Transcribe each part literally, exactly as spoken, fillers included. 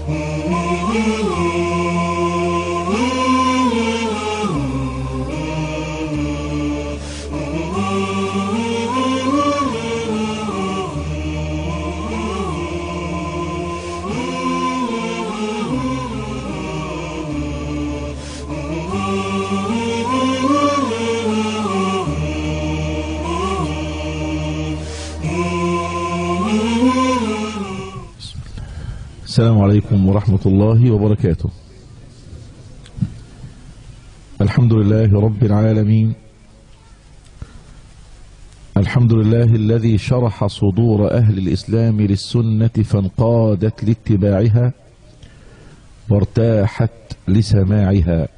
السلام عليكم ورحمة الله وبركاته. الحمد لله رب العالمين، الحمد لله الذي شرح صدور أهل الإسلام للسنة فانقادت لاتباعها وارتاحت لسماعها،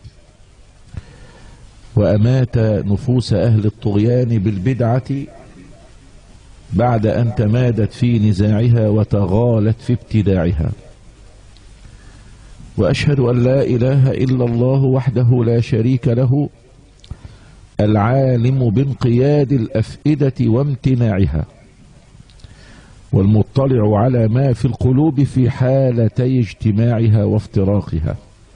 وأمات نفوس أهل الطغيان بالبدعة بعد أن تمادت في نزاعها وتغالت في ابتداعها. وأشهد أن لا إله إلا الله وحده لا شريك له، العالم بانقياد الأفئدة وامتناعها، والمطلع على ما في القلوب في حالتي اجتماعها وافتراقها.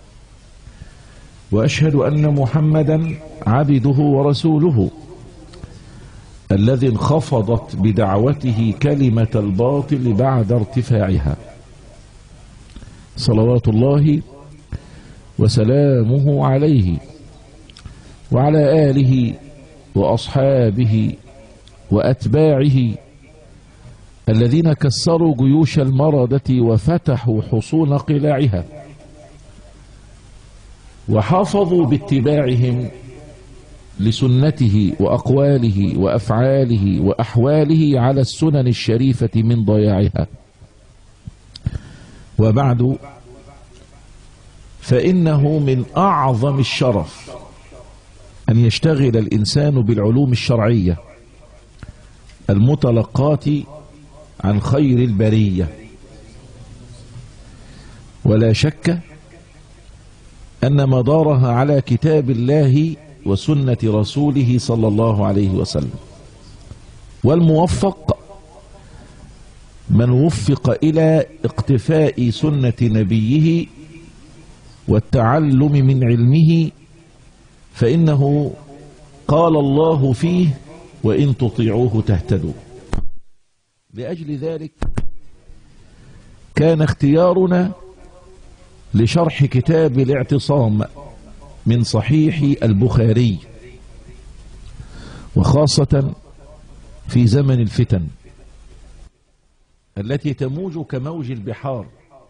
وأشهد أن محمدا عبده ورسوله الذي انخفضت بدعوته كلمة الباطل بعد ارتفاعها، صلوات الله وسلامه عليه وعلى آله وأصحابه وأتباعه الذين كسروا جيوش المردة وفتحوا حصون قلاعها، وحافظوا باتباعهم لسنته وأقواله وأفعاله وأحواله على السنن الشريفة من ضياعها. وبعد، فإنه من أعظم الشرف أن يشتغل الإنسان بالعلوم الشرعية المتلقاة عن خير البرية. ولا شك أن مدارها على كتاب الله وسنة رسوله صلى الله عليه وسلم، والموفق من وفق إلى اقتفاء سنة نبيه والتعلم من علمه، فإنه قال الله فيه: وإن تطيعوه تهتدوا. لأجل ذلك كان اختيارنا لشرح كتاب الاعتصام من صحيح البخاري، وخاصة في زمن الفتن التي تموج كموج البحار،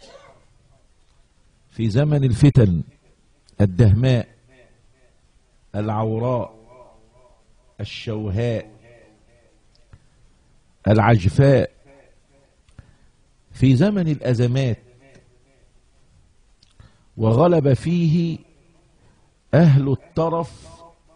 في زمن الفتن الدهماء العوراء الشوهاء العجفاء، في زمن الأزمات، وغلب فيه أهل الترف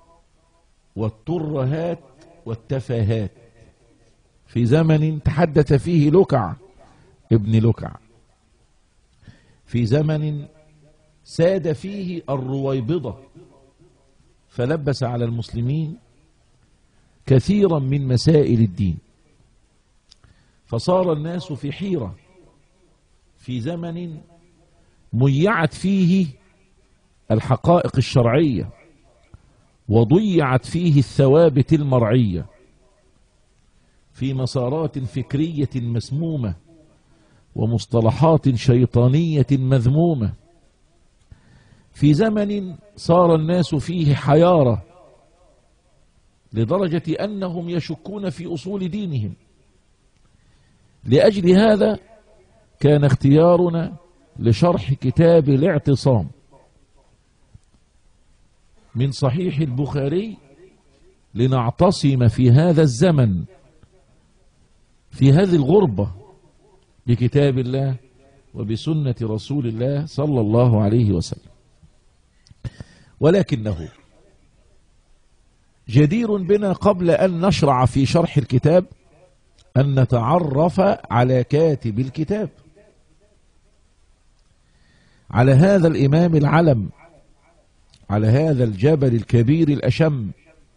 والترهات والتفاهات، في زمن تحدث فيه لكع ابن لكع، في زمن ساد فيه الرويبضة فلبس على المسلمين كثيرا من مسائل الدين، فصار الناس في حيرة، في زمن ميعت فيه الحقائق الشرعية وضيعت فيه الثوابت المرعية، في مسارات فكرية مسمومة ومصطلحات شيطانية مذمومة، في زمن صار الناس فيه حيارة لدرجة أنهم يشكون في أصول دينهم. لأجل هذا كان اختيارنا لشرح كتاب الاعتصام من صحيح البخاري لنعتصم في هذا الزمن، في هذه الغربة، بكتاب الله وبسنة رسول الله صلى الله عليه وسلم. ولكنه جدير بنا قبل أن نشرع في شرح الكتاب أن نتعرف على كاتب الكتاب، على هذا الإمام العلم، على هذا الجبل الكبير الأشم،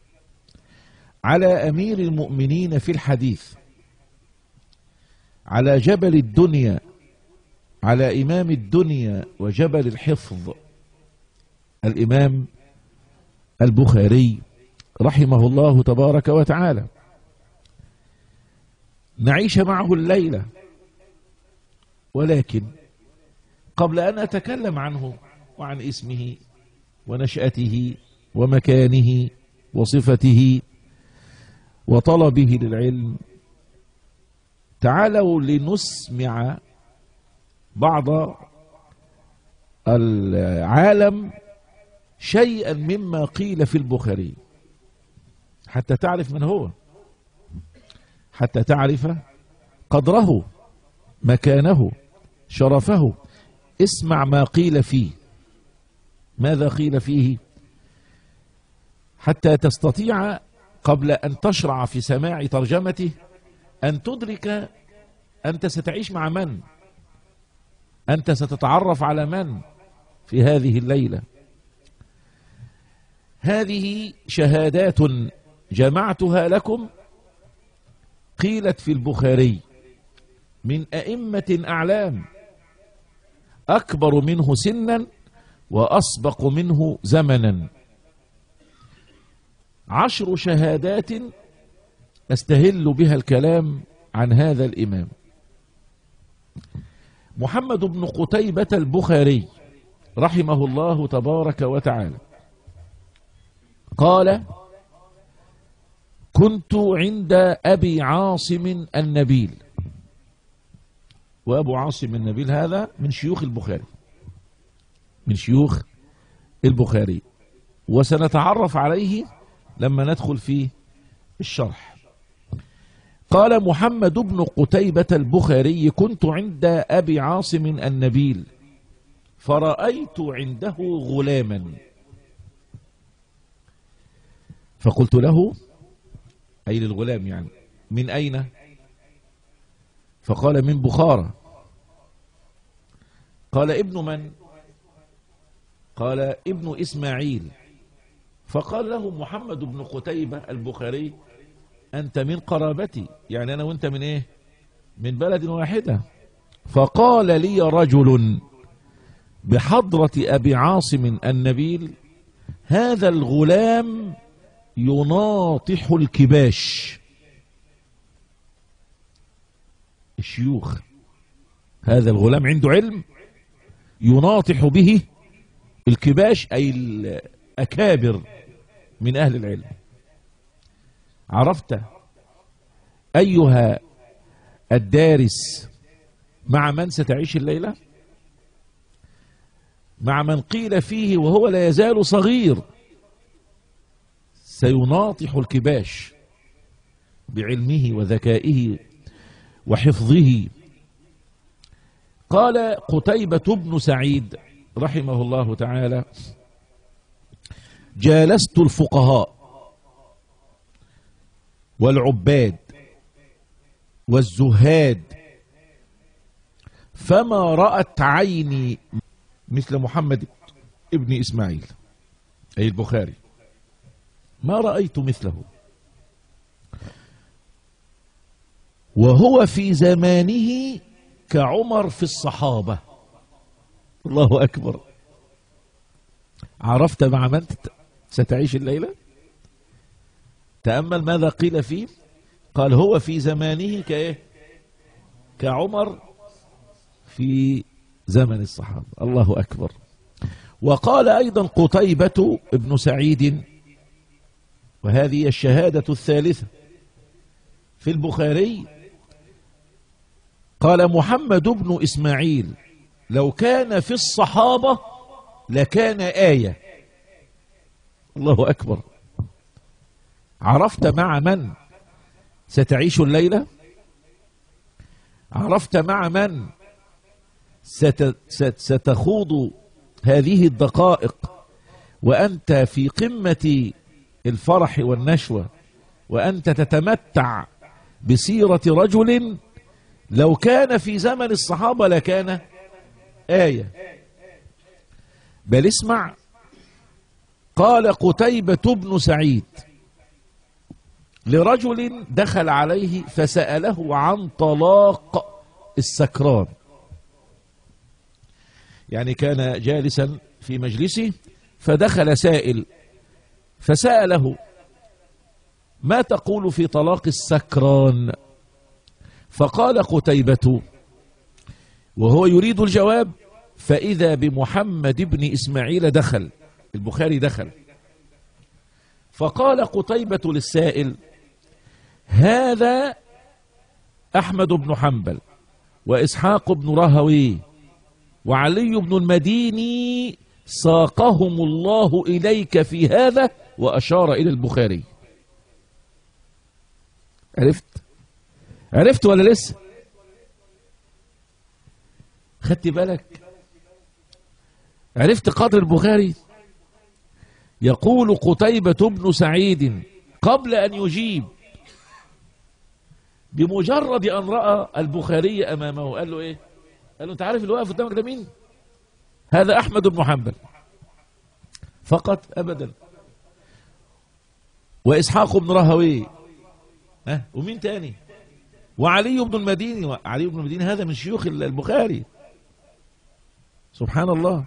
على أمير المؤمنين في الحديث، على جبل الدنيا على إمام الدنيا وجبل الحفظ الإمام البخاري رحمه الله تبارك وتعالى، نعيش معه الليلة. ولكن قبل أن أتكلم عنه وعن اسمه ونشأته ومكانه وصفته وطلبه للعلم، تعالوا لنسمع بعض العالم شيئا مما قيل في البخاري حتى تعرف من هو، حتى تعرف قدره، مكانه، شرفه. اسمع ما قيل فيه. ماذا قيل فيه؟ حتى تستطيع قبل أن تشرع في سماع ترجمته أن تدرك أنت ستعيش مع من، أنت ستتعرف على من في هذه الليلة. هذه شهادات جمعتها لكم قيلت في البخاري من أئمة أعلام، أكبر منه سنا وأسبق منه زمنا. عشر شهادات أستهل بها الكلام عن هذا الإمام. محمد بن قتيبة البخاري رحمه الله تبارك وتعالى قال: كنت عند أبي عاصم النبيل. وأبو عاصم النبيل هذا من شيوخ البخاري، من شيوخ البخاري، وسنتعرف عليه لما ندخل في الشرح. قال محمد بن قتيبة البخاري: كنت عند أبي عاصم النبيل فرأيت عنده غلاما، فقلت له، أي للغلام يعني، من أين؟ فقال: من بخارى. قال: ابن من؟ قال: ابن إسماعيل. فقال له محمد بن قتيبة البخاري: أنت من قرابتي، يعني أنا وأنت من إيه؟ من بلد واحدة. فقال لي رجل بحضرة أبي عاصم النبيل: هذا الغلام يناطح الكباش. الشيوخ، هذا الغلام عنده علم يناطح به الكباش، أي الأكابر من أهل العلم. عرفت أيها الدارس مع من ستعيش الليلة؟ مع من قيل فيه وهو لا يزال صغير سيناطح الكباش بعلمه وذكائه وحفظه. قال قتيبة بن سعيد رحمه الله تعالى: جالست الفقهاء والعباد والزهاد فما رأت عيني مثل محمد ابن إسماعيل، أي البخاري، ما رأيت مثله، وهو في زمانه كعمر في الصحابة. الله أكبر. عرفت مع من ستعيش الليلة؟ تأمل ماذا قيل فيه. قال: هو في زمانه كإيه؟ كعمر في زمن الصحابة. الله أكبر. وقال أيضا قتيبة ابن سعيد، وهذه الشهادة الثالثة في البخاري، قال: محمد بن إسماعيل لو كان في الصحابة لكان آية. الله أكبر. عرفت مع من ستعيش الليلة؟ عرفت مع من ست ستخوض هذه الدقائق وأنت في قمة الفرح والنشوة، وأنت تتمتع بسيرة رجل لو كان في زمن الصحابة لكان آية. بل اسمع، قال قتيبة بن سعيد لرجل دخل عليه فسأله عن طلاق السكران. يعني كان جالسا في مجلسه فدخل سائل فسأله: ما تقول في طلاق السكران؟ فقال قتيبة وهو يريد الجواب، فإذا بمحمد بن إسماعيل دخل، البخاري دخل، فقال قتيبة للسائل: هذا أحمد بن حنبل وإسحاق بن راهويه وعلي بن المديني ساقهم الله إليك في هذا، وأشار إلى البخاري. عرفت عرفت ولا لسه؟ خدت بالك؟ عرفت قدر البخاري؟ يقول قتيبة بن سعيد قبل أن يجيب، بمجرد أن رأى البخاري أمامه قال له إيه؟ قال له: أنت عارف اللي واقف قدامك ده مين؟ هذا أحمد بن حنبل فقط؟ أبدا. وإسحاق بن راهويه، ها، ومين تاني؟ وعلي بن المديني. وعلي بن المديني هذا من شيوخ البخاري. سبحان الله.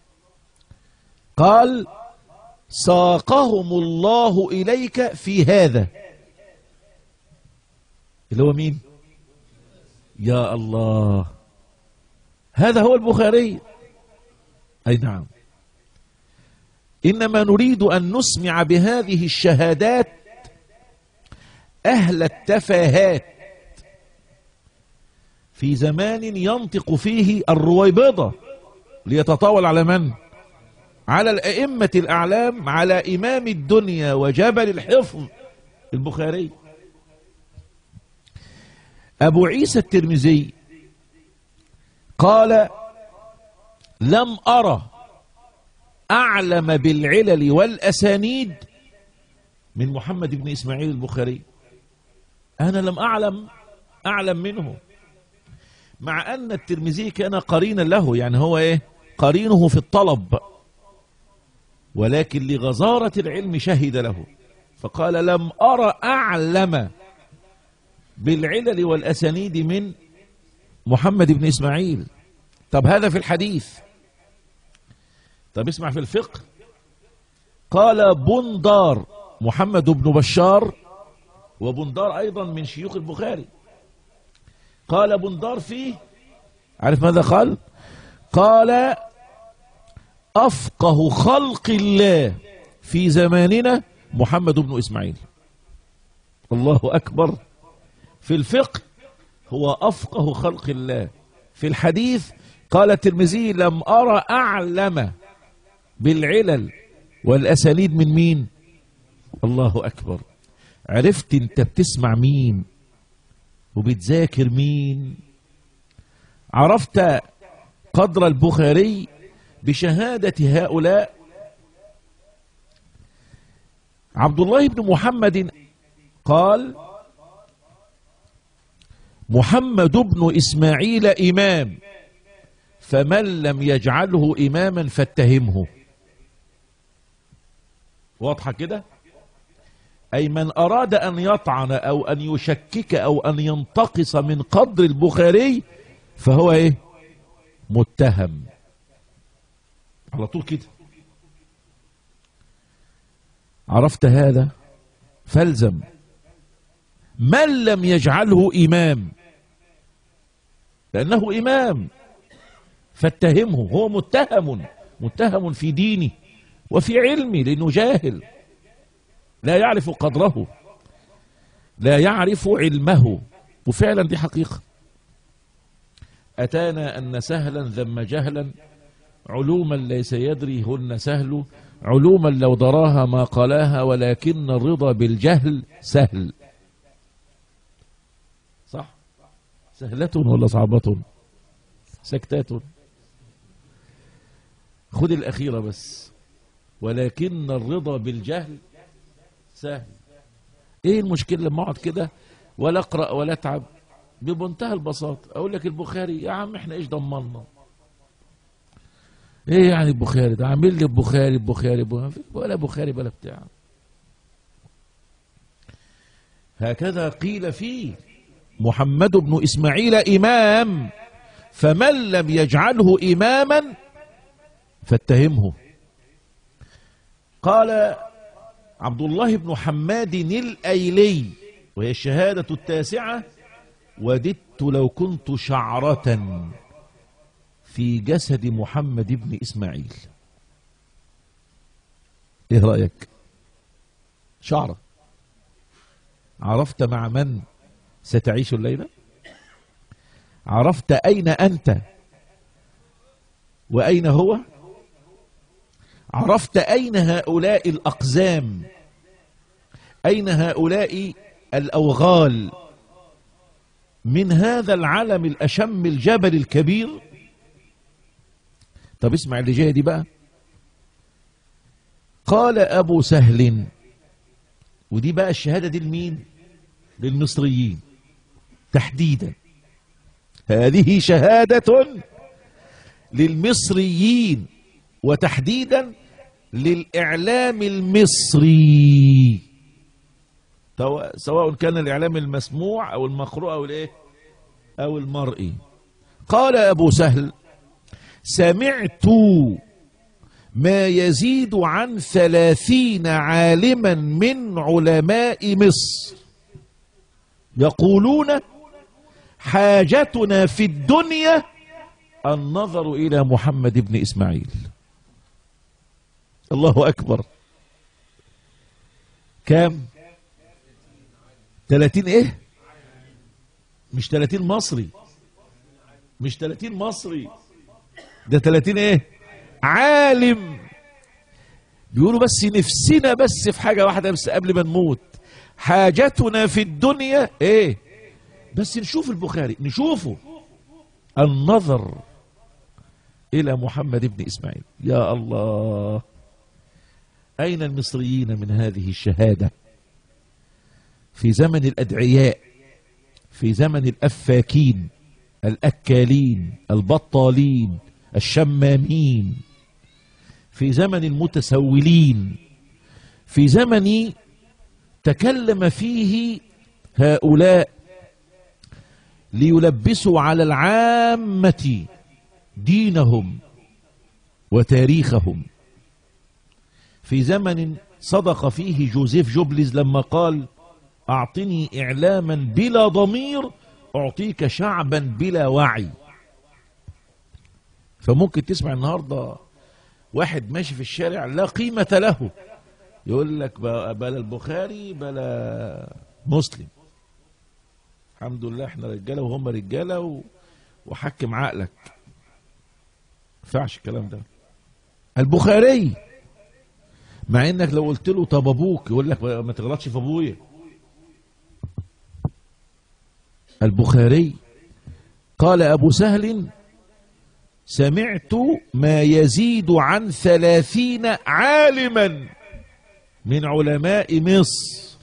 قال: ساقهم الله إليك في هذا، اللي هو مين؟ يا الله، هذا هو البخاري. أي نعم. إنما نريد أن نسمع بهذه الشهادات أهل التفاهات في زمان ينطق فيه الرويبضة ليتطاول على من؟ على الأئمة الأعلام، على إمام الدنيا وجبل الحفظ البخاري. أبو عيسى الترمذي قال: لم أرى أعلم بالعلل والأسانيد من محمد بن إسماعيل البخاري. أنا لم أعلم أعلم منه، مع أن الترمذي كان قرينا له، يعني هو إيه؟ قرينه في الطلب، ولكن لغزارة العلم شهد له، فقال: لم أرى أعلم بالعلل والأسانيد من محمد بن إسماعيل. طب هذا في الحديث. طب اسمع في الفقه. قال بندار محمد بن بشار، وبندار أيضا من شيوخ البخاري، قال بندار فيه، عارف ماذا قال؟ قال: أفقه خلق الله في زماننا محمد بن إسماعيل. الله أكبر. في الفقه هو أفقه خلق الله. في الحديث قال الترمذي: لم أرى أعلم بالعلل والأسانيد من مين؟ الله أكبر. عرفت أنت بتسمع مين وبتذاكر مين؟ عرفت قدر البخاري بشهادة هؤلاء. عبد الله بن محمد قال: محمد بن إسماعيل إمام، فمن لم يجعله إماما فاتهمه. واضحة كده؟ أي من أراد أن يطعن أو أن يشكك أو أن ينتقص من قدر البخاري فهو إيه؟ متهم على طول كده. عرفت هذا؟ فالزم. من لم يجعله إمام، لأنه إمام، فاتهمه. هو متهم، متهم في دينه وفي علمه، لأنه جاهل لا يعرف قدره، لا يعرف علمه. وفعلا دي حقيقة. أتانا أن سهلا ذم جهلا، علوما ليس يدري هن سهل، علوما لو دراها ما قلاها، ولكن الرضا بالجهل سهل. صح؟ سهلة ولا صعبة؟ سكتات. خد الأخيرة بس. ولكن الرضا بالجهل سهل. ايه المشكلة لما اقعد كده ولا اقرأ ولا اتعب؟ بمنتهى البساطة اقول لك البخاري، يا عم احنا ايش ضمننا؟ ايه يعني البخاري ده؟ عامل لي البخاري البخاري ولا بخاري ولا بتاع. هكذا قيل فيه: محمد بن إسماعيل إمام، فمن لم يجعله إماما فاتهمه. قال عبد الله بن حماد الأيلي وهي الشهادة التاسعة: وددت لو كنت شعرة في جسد محمد بن إسماعيل. ايه رأيك؟ شعرة. عرفت مع من ستعيش الليلة؟ عرفت أين أنت وأين هو؟ عرفت أين هؤلاء الأقزام؟ أين هؤلاء الأوغال من هذا العلم الأشم الجبل الكبير؟ طب اسمع اللي جاي دي بقى. قال أبو سهل، ودي بقى الشهادة دي لمين؟ للمصريين تحديدا. هذه شهادة للمصريين وتحديدا للإعلام المصري، سواء كان الإعلام المسموع أو المقروء أو الإيه أو المرئي. قال أبو سهل: سمعت ما يزيد عن ثلاثين عالما من علماء مصر يقولون حاجتنا في الدنيا النظر إلى محمد بن إسماعيل. الله أكبر. كام؟ ثلاثين إيه؟ مش ثلاثين مصري، مش ثلاثين مصري، ده ثلاثين إيه؟ عالم. بيقولوا بس نفسنا بس في حاجة واحدة بس قبل ما نموت، حاجتنا في الدنيا إيه؟ بس نشوف البخاري، نشوفه، النظر إلى محمد بن إسماعيل. يا الله، أين المصريين من هذه الشهادة؟ في زمن الأدعياء، في زمن الأفاكين الأكالين البطالين الشمامين، في زمن المتسولين، في زمن تكلم فيه هؤلاء ليلبسوا على العامة دينهم وتاريخهم، في زمن صدق فيه جوزيف جوبلز لما قال: أعطني إعلاما بلا ضمير أعطيك شعبا بلا وعي. فممكن تسمع النهاردة واحد ماشي في الشارع لا قيمة له يقول لك بلا البخاري بلا مسلم، الحمد لله احنا رجالة وهم رجالة وحكم عقلك. ما ينفعش الكلام ده. البخاري، مع انك لو قلت له طب ابوك يقول لك ما تغلطش في ابويا. البخاري. قال أبو سهل: سمعت ما يزيد عن ثلاثين عالما من علماء مصر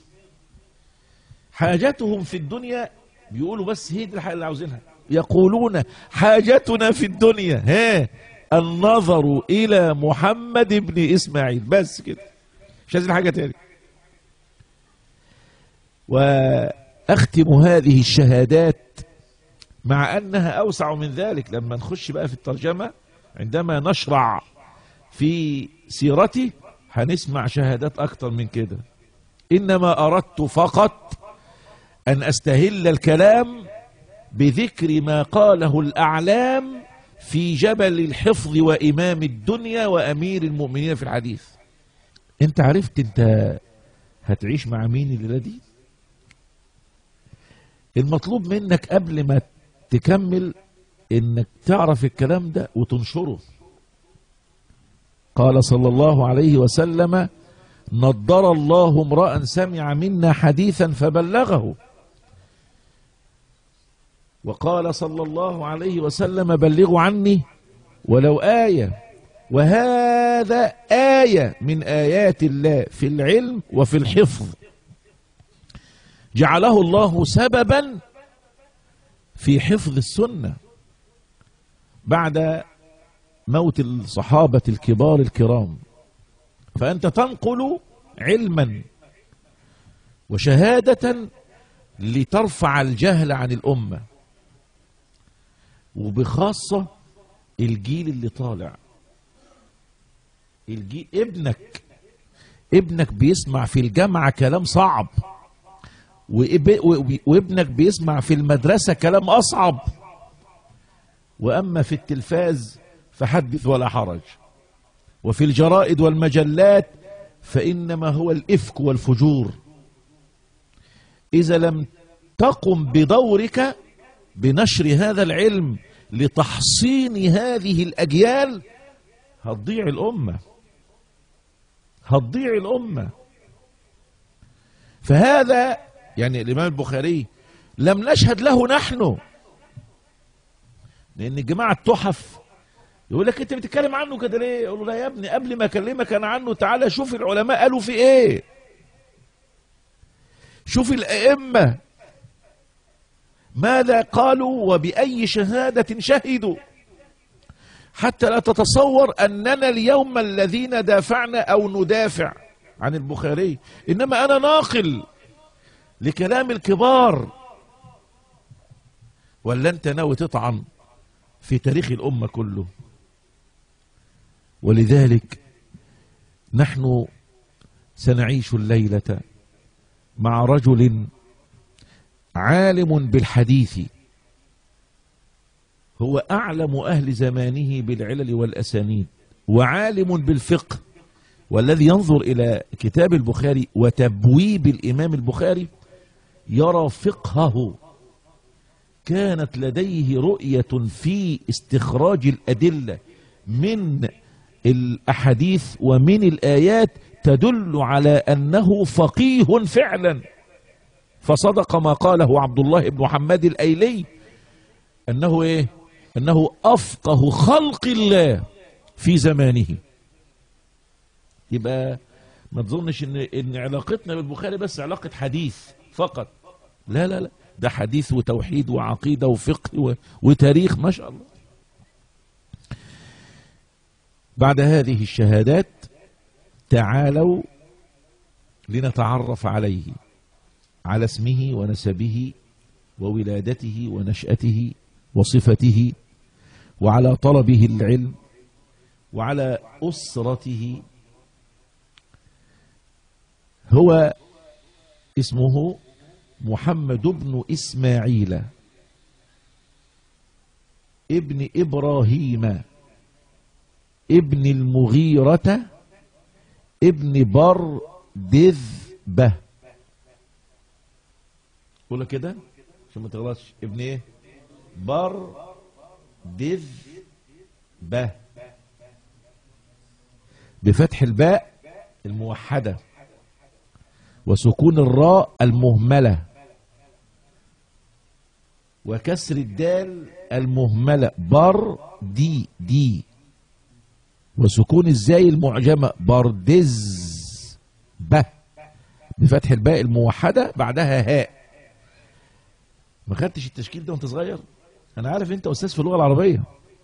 حاجتهم في الدنيا، بيقولوا بس هي دي الحاجة اللي عاوزينها، يقولون حاجتنا في الدنيا ها النظر إلى محمد بن إسماعيل، بس كده، مش عايزين حاجة تاني. وأختم هذه الشهادات مع أنها أوسع من ذلك لما نخش بقى في الترجمة. عندما نشرع في سيرته هنسمع شهادات أكتر من كده. إنما أردت فقط أن أستهل الكلام بذكر ما قاله الأعلام في جبل الحفظ وإمام الدنيا وأمير المؤمنين في الحديث. أنت عرفت أنت هتعيش مع مين الليلة دي؟ المطلوب منك قبل ما تكمل انك تعرف الكلام ده وتنشره. قال صلى الله عليه وسلم: نضر الله امرأ سمع منا حديثا فبلغه. وقال صلى الله عليه وسلم: بلغوا عني ولو آية. وهذا آية من آيات الله في العلم وفي الحفظ، جعله الله سببا في حفظ السنة بعد موت الصحابة الكبار الكرام. فأنت تنقل علما وشهادة لترفع الجهل عن الأمة، وبخاصة الجيل اللي طالع. الجي ابنك ابنك بيسمع في الجامعة كلام صعب، وابنك بيسمع في المدرسة كلام أصعب، وأما في التلفاز فحدث ولا حرج، وفي الجرائد والمجلات فإنما هو الإفك والفجور. إذا لم تقم بدورك بنشر هذا العلم لتحصين هذه الأجيال هتضيع الأمة، هتضيع الأمة. فهذا يعني الإمام البخاري لم نشهد له نحن، لأن الجماعة التحف يقول لك أنت بتتكلم عنه كده ليه؟ يقول له لا يا ابني، قبل ما أكلمك أنا عنه تعالى شوف العلماء قالوا في إيه، شوف الأئمة ماذا قالوا وبأي شهادة شهدوا، حتى لا تتصور أننا اليوم الذين دافعنا أو ندافع عن البخاري، إنما أنا ناقل لكلام الكبار. ولا أنت ناوي تطعن في تاريخ الأمة كله؟ ولذلك نحن سنعيش الليلة مع رجل عالم بالحديث، هو أعلم أهل زمانه بالعلل والأسانيد، وعالم بالفقه، والذي ينظر إلى كتاب البخاري وتبويب الإمام البخاري يرى فقهه. كانت لديه رؤية في استخراج الأدلة من الأحاديث ومن الآيات تدل على أنه فقيه فعلا. فصدق ما قاله عبد الله بن محمد الأيلي أنه إيه؟ أنه أفقه خلق الله في زمانه. يبقى ما تظنش إن إن علاقتنا بالبخاري بس علاقة حديث فقط، لا لا لا، ده حديث وتوحيد وعقيدة وفقه وتاريخ ما شاء الله. بعد هذه الشهادات تعالوا لنتعرف عليه، على اسمه ونسبه وولادته ونشأته وصفته، وعلى طلبه العلم، وعلى أسرته. هو اسمه محمد بن إسماعيل ابن إبراهيم ابن المغيرة ابن بردذبة. قول كده عشان ما تغلطش، ابن ايه؟ بردذبة بفتح الباء الموحدة وسكون الراء المهملة وكسر الدال المهملة بر دي دي، وسكون الزاي المعجمة بردز ب بفتح الباء الموحدة بعدها هاء. ما خدتش التشكيل ده وانت صغير؟ انا عارف انت استاذ في اللغة العربية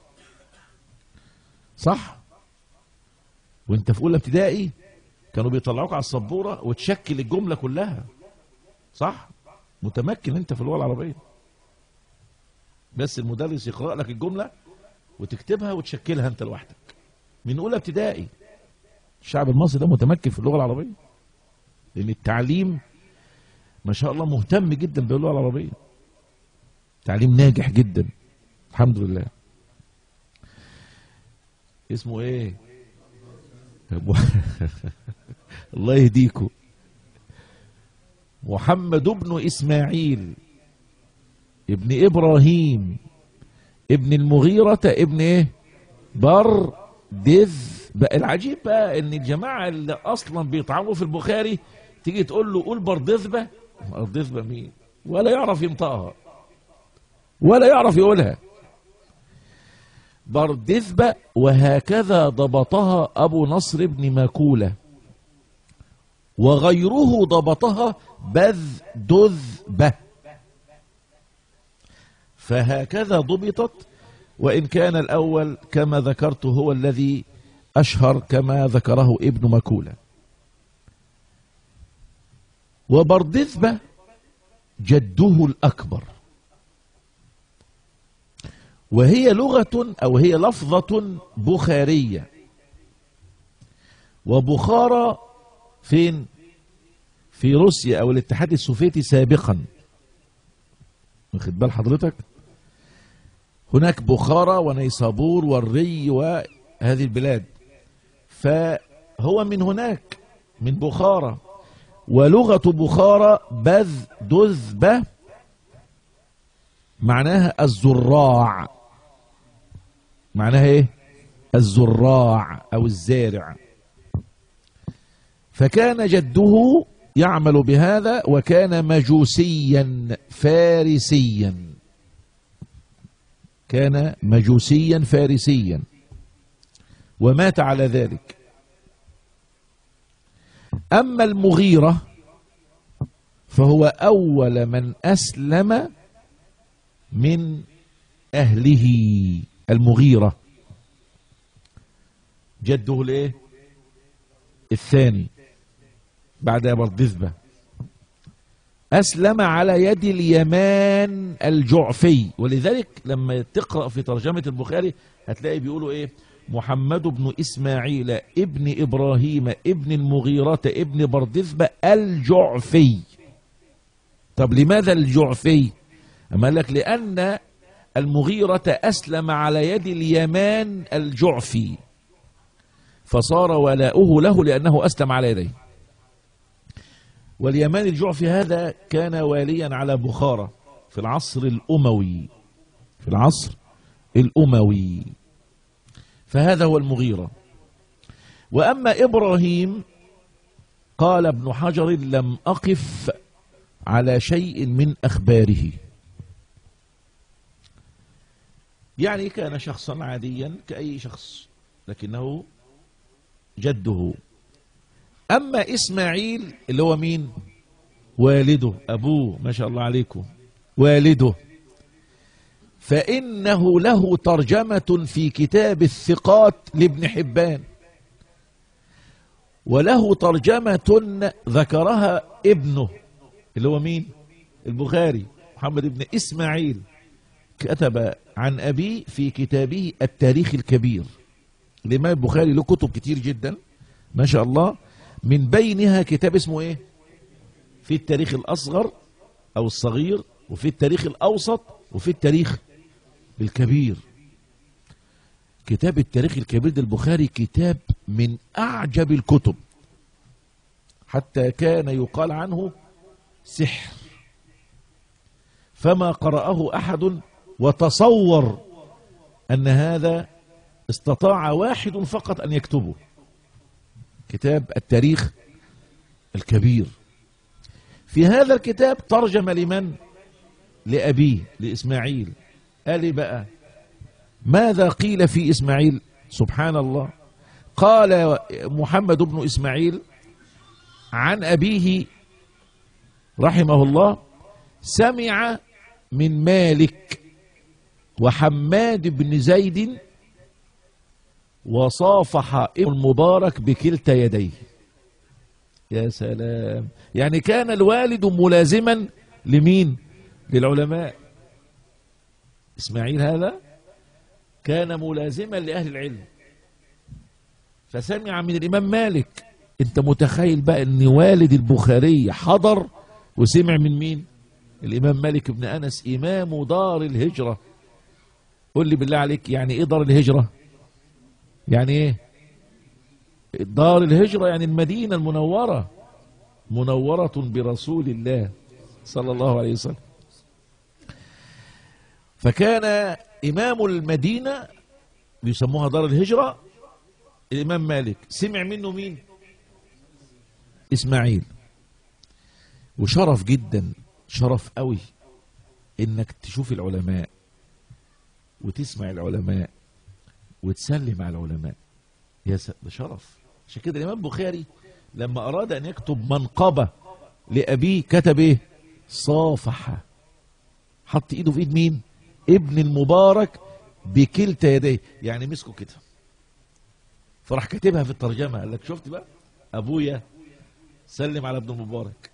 صح؟ وانت في اولى ابتدائي كانوا بيطلعوك على السبورة وتشكل الجملة كلها صح؟ متمكن انت في اللغة العربية، بس المدرس يقرأ لك الجملة وتكتبها وتشكلها انت لوحدك من اولى ابتدائي. الشعب المصري ده متمكن في اللغة العربية، لان التعليم ما شاء الله مهتم جدا باللغة العربية، تعليم ناجح جدا الحمد لله. اسمه ايه؟ الله يهديكم. محمد بن إسماعيل ابن إبراهيم ابن المغيرة ابن ايه؟ بردذ. بقى العجيب بقى ان الجماعة اللي اصلا بيطعموا في البخاري تيجي تقول له قول بردذبة، بردذبة مين؟ ولا يعرف ينطقها ولا يعرف يقولها. بردذبة، وهكذا ضبطها أبو نصر بن ماكولة، وغيره ضبطها بذذبة، فهكذا ضبطت، وإن كان الأول كما ذكرت هو الذي أشهر كما ذكره ابن ماكولة. وبردذبة جده الأكبر، وهي لغة أو هي لفظة بخارية وبخارى فين؟ في روسيا أو الاتحاد السوفيتي سابقا، واخد بال حضرتك؟ هناك بخارى ونيسابور والري وهذه البلاد، فهو من هناك من بخارى. ولغة بخارى بذ دذبة، معناها الزراع. معناها ايه؟ الزراع او الزارع. فكان جده يعمل بهذا، وكان مجوسيا فارسيا، كان مجوسيا فارسيا ومات على ذلك. أما المغيرة فهو أول من أسلم من أهله. المغيرة جده الايه؟ الثاني بعد بردذبة، أسلم على يد اليمان الجعفي. ولذلك لما تقرأ في ترجمة البخاري هتلاقي بيقولوا ايه؟ محمد بن إسماعيل ابن إبراهيم ابن المغيرة ابن بردذبة الجعفي. طب لماذا الجعفي؟ أما قال لك لأن المغيرة أسلم على يد اليمان الجعفي، فصار ولاؤه له لأنه أسلم على يديه. واليمان الجعفي هذا كان واليا على بخارى في العصر الأموي، في العصر الأموي. فهذا هو المغيرة. وأما إبراهيم قال ابن حجر لم أقف على شيء من أخباره، يعني كان شخصا عاديا كأي شخص، لكنه جده. أما إسماعيل اللي هو مين؟ والده، أبوه، ما شاء الله عليكم، والده، فإنه له ترجمة في كتاب الثقات لابن حبان، وله ترجمة ذكرها ابنه اللي هو مين؟ البخاري، محمد بن إسماعيل، كتب عن أبيه في كتابه التاريخ الكبير. الإمام البخاري له كتب كتير جدا ما شاء الله، من بينها كتاب اسمه ايه؟ في التاريخ الأصغر أو الصغير، وفي التاريخ الأوسط، وفي التاريخ الكبير. كتاب التاريخ الكبير ده البخاري كتاب من أعجب الكتب، حتى كان يقال عنه سحر، فما قرأه أحد وتصور أن هذا استطاع واحد فقط أن يكتبه. كتاب التاريخ الكبير. في هذا الكتاب ترجم لمن؟ لأبيه، لإسماعيل. قال بقى ماذا قيل في إسماعيل؟ سبحان الله. قال محمد بن إسماعيل عن أبيه رحمه الله: سمع من مالك وحماد بن زيد وصافح ابن المبارك بكلتا يديه. يا سلام، يعني كان الوالد ملازما لمين؟ للعلماء. إسماعيل هذا كان ملازما لأهل العلم، فسمع من الإمام مالك. انت متخيل بقى ان والد البخاري حضر وسمع من مين؟ الإمام مالك بن أنس، إمام دار الهجرة. قل لي بالله عليك، يعني إيه دار الهجرة؟ يعني إيه دار الهجرة؟ يعني المدينة المنورة، منورة برسول الله صلى الله عليه وسلم. فكان إمام المدينة بيسموها دار الهجرة الإمام مالك. سمع منه مين؟ إسماعيل. وشرف جدا، شرف قوي إنك تشوف العلماء وتسمع العلماء وتسلم على العلماء. يا ده شرف. عشان كده الإمام البخاري لما أراد أن يكتب منقبة لأبيه كتب إيه؟ صافحة. حط إيده في إيد مين؟ ابن المبارك بكلتا يديه، يعني مسكه كده. فراح كاتبها في الترجمة، قال لك شفت بقى أبويا سلم على ابن المبارك.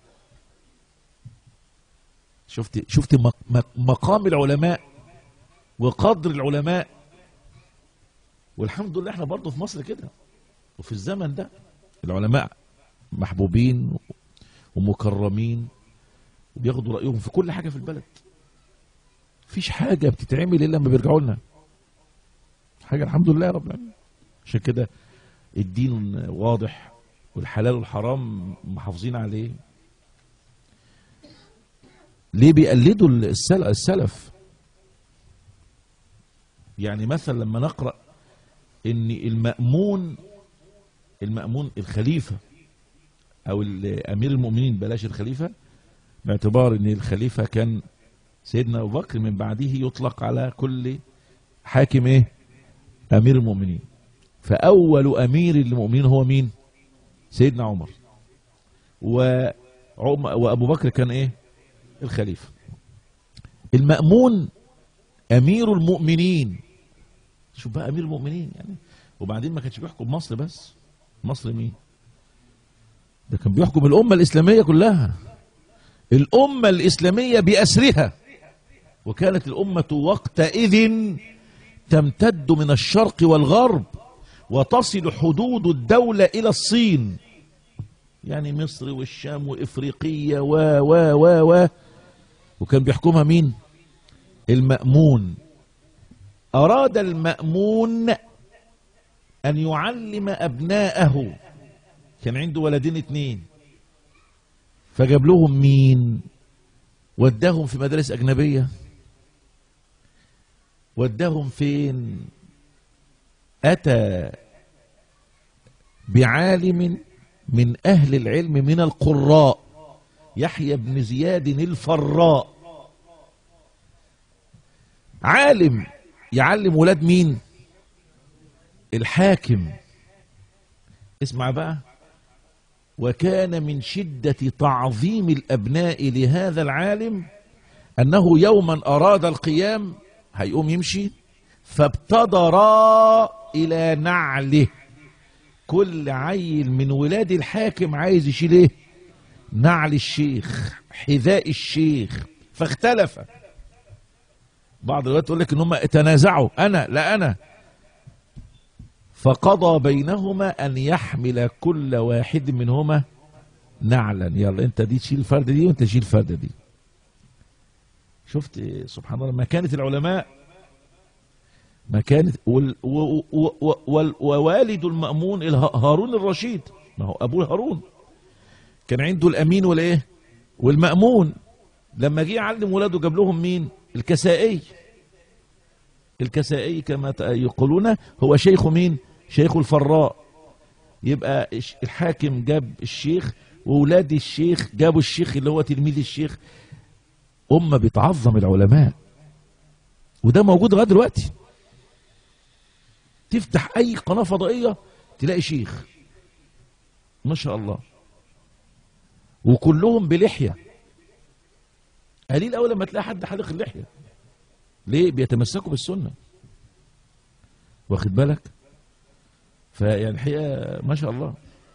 شفت شفت مقام العلماء وقدر العلماء. والحمد لله احنا برضه في مصر كده وفي الزمن ده العلماء محبوبين ومكرمين وبياخدوا رأيهم في كل حاجة في البلد. مفيش حاجة بتتعمل إلا لما بيرجعوا لنا حاجة، الحمد لله رب العالمين. عشان كده الدين واضح والحلال والحرام محافظين عليه. ليه بيقلدوا السلف؟ يعني مثلا لما نقرأ ان المأمون المأمون الخليفة او امير المؤمنين، بلاش الخليفة، باعتبار ان الخليفة كان سيدنا ابو بكر، من بعده يطلق على كل حاكم ايه؟ امير المؤمنين. فاول امير المؤمنين هو مين؟ سيدنا عمر. وابو بكر كان ايه؟ الخليفة. المأمون امير المؤمنين. شوف بقى امير المؤمنين يعني. وبعدين ما كانش بيحكم مصر بس. مصر مين؟ ده كان بيحكم الامة الاسلامية كلها، الامة الاسلامية باسرها. وكانت الامة وقتئذ تمتد من الشرق والغرب وتصل حدود الدولة الى الصين، يعني مصر والشام وافريقيا و و و و وكان بيحكمها مين؟ المأمون. أراد المأمون أن يعلم أبناءه، كان عنده ولدين اتنين، فجاب لهم مين؟ وداهم في مدارس أجنبية. وداهم فين؟ أتى بعالم من أهل العلم من القراء، يحيى بن زياد الفراء. عالم يعلم ولاد مين؟ الحاكم. اسمع بقى. وكان من شدة تعظيم الأبناء لهذا العالم أنه يوما أراد القيام، هيقوم يمشي، فابتدرا إلى نعله. كل عيل من ولاد الحاكم عايز يشيل ايه؟ نعل الشيخ، حذاء الشيخ. فاختلف. بعض الوقت يقول لك ان هم تنازعوا، انا لا انا. فقضى بينهما ان يحمل كل واحد منهما نعلا. يلا انت دي تشيل الفردة دي وانت تشيل الفردة دي. شفت سبحان الله مكانة العلماء؟ مكانة. ووالد المأمون هارون الرشيد، ما هو ابوه هارون، كان عنده الامين والايه؟ والمأمون. لما جه يعلم ولاده جاب لهم مين؟ الكسائي. الكسائي كما يقولون هو شيخ مين؟ شيخ الفراء. يبقى الحاكم جاب الشيخ، وولاد الشيخ جابوا الشيخ اللي هو تلميذ الشيخ. أمة بتعظم العلماء، وده موجود لغايه دلوقتي. تفتح أي قناة فضائية تلاقي شيخ ما شاء الله، وكلهم بلحية. قليل أول لما تلاقي حد حلق اللحية. ليه؟ بيتمسكوا بالسنة، واخد بالك؟ فيعني الحقيقة ما شاء الله.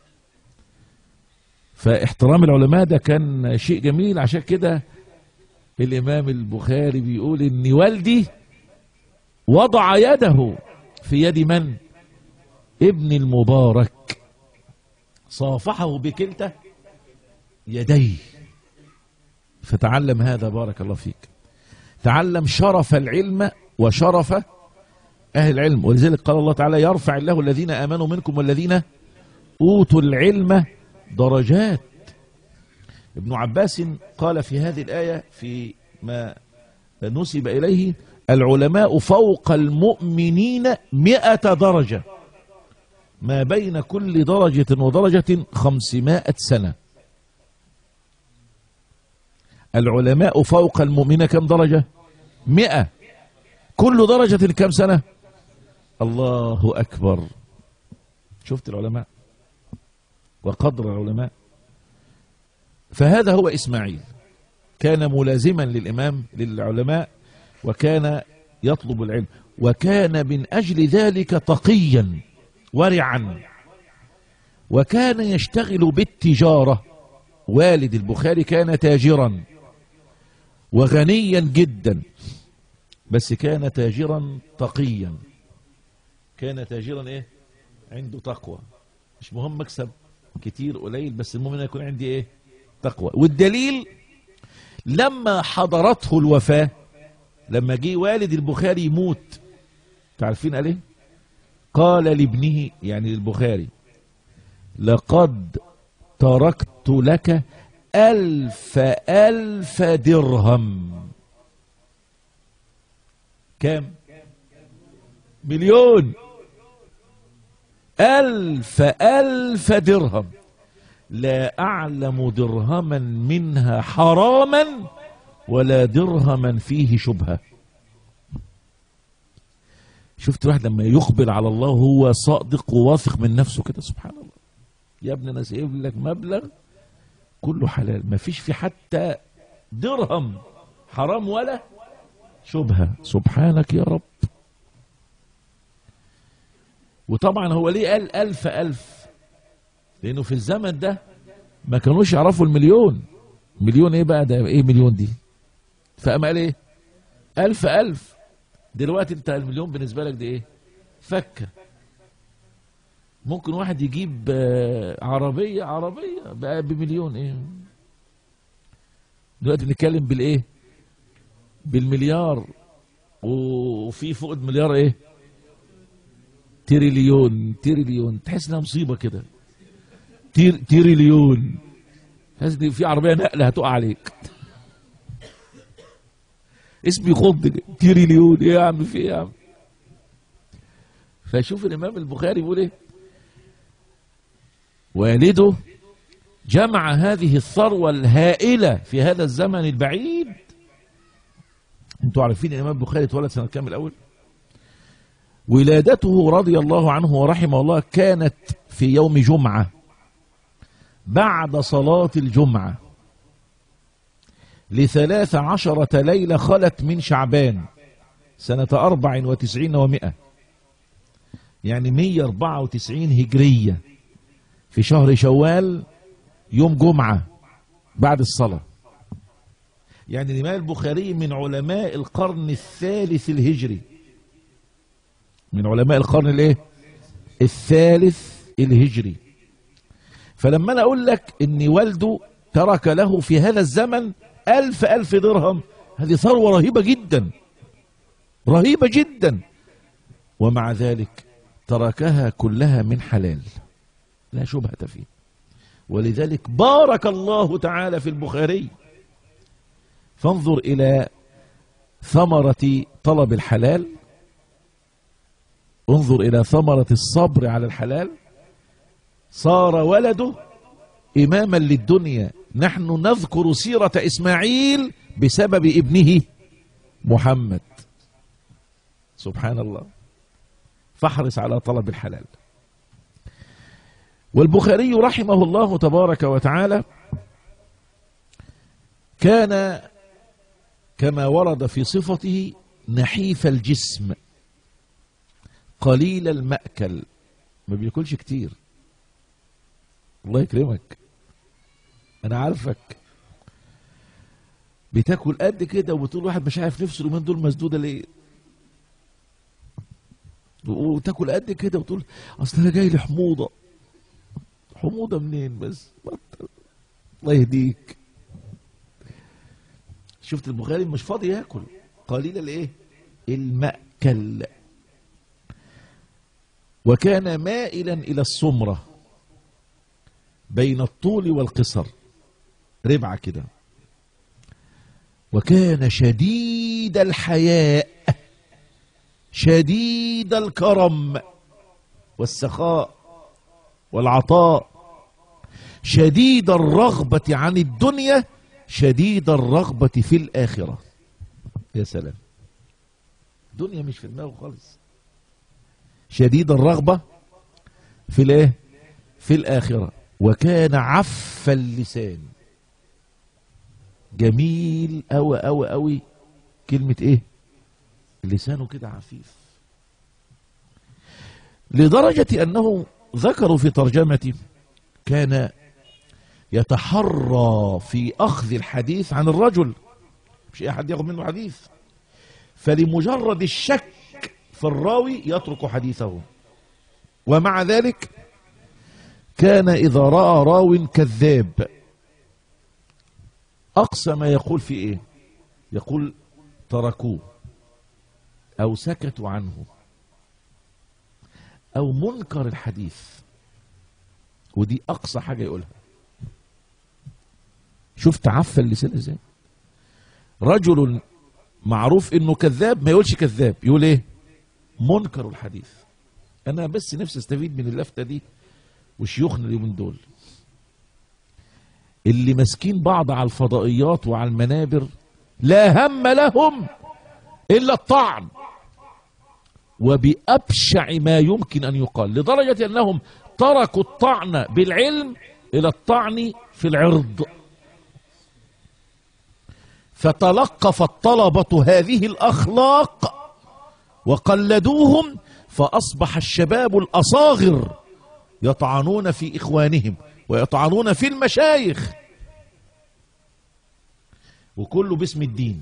فاحترام العلماء ده كان شيء جميل. عشان كده الإمام البخاري بيقول إن والدي وضع يده في يد من؟ ابن المبارك، صافحه بكلتا يديه. فتعلم هذا بارك الله فيك. تعلم شرف العلم وشرف أهل العلم. ولذلك قال الله تعالى: يرفع الله الذين آمنوا منكم والذين أوتوا العلم درجات. ابن عباس قال في هذه الآية فيما نسب إليه: العلماء فوق المؤمنين مئة درجة، ما بين كل درجة ودرجة خمسمائة سنة. العلماء فوق المؤمنين كم درجة؟ مئة. كل درجة كم سنة؟ الله أكبر. شفت العلماء وقدر العلماء. فهذا هو إسماعيل، كان ملازما للإمام للعلماء، وكان يطلب العلم، وكان من أجل ذلك تقيا ورعا، وكان يشتغل بالتجارة. والد البخاري كان تاجرا وغنيا جدا، بس كان تاجرا تقيا. كان تاجرا ايه؟ عنده تقوى. مش مهم مكسب، كتير قليل، بس المهم ان يكون عندي ايه؟ تقوى. والدليل لما حضرته الوفاة، لما جه والد البخاري يموت، تعرفين قال ايه؟ قال لابنه يعني للبخاري: لقد تركت لك ألف ألف درهم. كام؟ مليون. ألف ألف درهم، لا أعلم درهما منها حراما ولا درهما فيه شبهة. شفت واحد لما يقبل على الله وهو صادق وواثق من نفسه كده، سبحان الله. يا ابني انا سايب لك مبلغ كله حلال، ما فيش في حتى درهم حرام ولا شبهة. سبحانك يا رب. وطبعا هو ليه قال ألف ألف؟ لأنه في الزمن ده ما كانوش يعرفوا المليون. مليون ايه بقى ده؟ ايه مليون دي؟ فقام قال ايه؟ ألف ألف. دلوقتي انت المليون بالنسبة لك دي ايه؟ فكة. ممكن واحد يجيب عربية عربية بقى بمليون ايه؟ دلوقتي بنتكلم بالايه؟ بالمليار. وفي فوق المليار ايه؟ تريليون. تريليون تحس انها مصيبة كده. تير تريليون تحس ان في عربية نقلة هتقع عليك. اسمي خض. تريليون ايه يا عم؟ في ايه يا عم؟ فشوف الامام البخاري بيقول ايه؟ والده جمع هذه الثروة الهائلة في هذا الزمن البعيد. انتوا عارفين الامام البخاري اتولد سنة كام الاول؟ ولادته رضي الله عنه ورحمه الله كانت في يوم جمعة بعد صلاة الجمعة لثلاث عشرة ليلة خلت من شعبان سنة أربع وتسعين ومئة، يعني مية أربعة وتسعين هجرية، في شهر شوال يوم جمعة بعد الصلاة. يعني الإمام البخاري من علماء القرن الثالث الهجري، من علماء القرن الايه؟ الثالث الهجري. فلما انا اقول لك ان والده ترك له في هذا الزمن ألف ألف درهم، هذه ثروة رهيبة جدا، رهيبة جدا. ومع ذلك تركها كلها من حلال لا شبهة فيه. ولذلك بارك الله تعالى في البخاري. فانظر إلى ثمرة طلب الحلال، انظر إلى ثمرة الصبر على الحلال. صار ولده إماما للدنيا. نحن نذكر سيرة إسماعيل بسبب ابنه محمد. سبحان الله. فاحرص على طلب الحلال. والبخاري رحمه الله تبارك وتعالى كان كما ورد في صفته نحيف الجسم قليل المأكل، ما بياكلش كتير. الله يكرمك، انا عارفك بتاكل قد كده وبتقول واحد مش عارف نفسه اليومين دول مسدوده ليه، وتاكل قد كده وتقول اصل انا جاي لي حموضه. حموضه منين بس؟ الله يهديك. شفت البخاري مش فاضي ياكل، قليل الايه؟ المأكل. وكان مائلا الى السمره بين الطول والقصر، ربعه كده. وكان شديد الحياء شديد الكرم والسخاء والعطاء، شديد الرغبة عن الدنيا شديد الرغبة في الآخرة. يا سلام، الدنيا مش في دماغه خالص. شديد الرغبة في الايه؟ في الآخرة. وكان عف اللسان. جميل أوي أوي أوي كلمة ايه؟ لسانه كده عفيف، لدرجة أنه ذكروا في ترجمته كان يتحرى في أخذ الحديث عن الرجل، مش أي حد ياخذ منه حديث، فلمجرد الشك في الراوي يترك حديثه. ومع ذلك كان إذا رأى راو كذاب أقصى ما يقول في إيه؟ يقول تركوه أو سكتوا عنه أو منكر الحديث، ودي أقصى حاجة يقولها. شوف تعفى اللسان ازاي. رجل معروف انه كذاب ما يقولش كذاب، يقول ايه؟ منكر الحديث. انا بس نفسي استفيد من اللفتة دي وشيوخنا اليومين دول اللي ماسكين بعض على الفضائيات وعلى المنابر لا هم لهم الا الطعن، وبأبشع ما يمكن ان يقال، لدرجة انهم تركوا الطعن بالعلم الى الطعن في العرض. فتلقف الطلبة هذه الأخلاق وقلدوهم، فأصبح الشباب الأصاغر يطعنون في إخوانهم ويطعنون في المشايخ، وكله باسم الدين،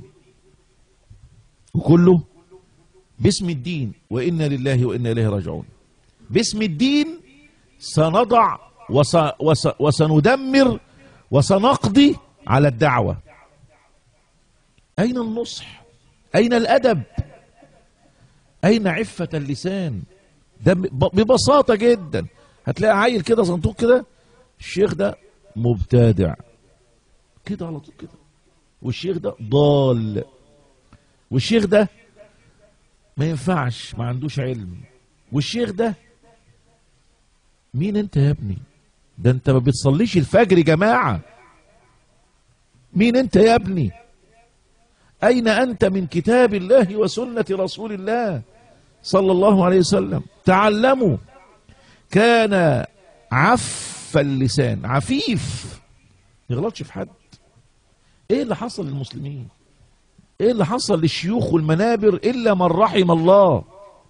وكله باسم الدين. وإنا لله وإنا إليه راجعون. باسم الدين سنضع وس وس وسندمر وسنقضي على الدعوة. أين النصح؟ أين الأدب؟ أين عفة اللسان؟ ده ببساطة جدا هتلاقي عيل كده صندوق كده، الشيخ ده مبتدع كده على طول كده، والشيخ ده ضال، والشيخ ده ما ينفعش ما عندوش علم، والشيخ ده مين انت يا ابني؟ ده انت ما بتصليش الفجر يا جماعة. مين انت يا ابني؟ أين أنت من كتاب الله وسنة رسول الله صلى الله عليه وسلم؟ تعلموا. كان عف اللسان، عفيف، ما يغلطش في حد. ايه اللي حصل للمسلمين؟ ايه اللي حصل للشيوخ والمنابر إلا من رحم الله؟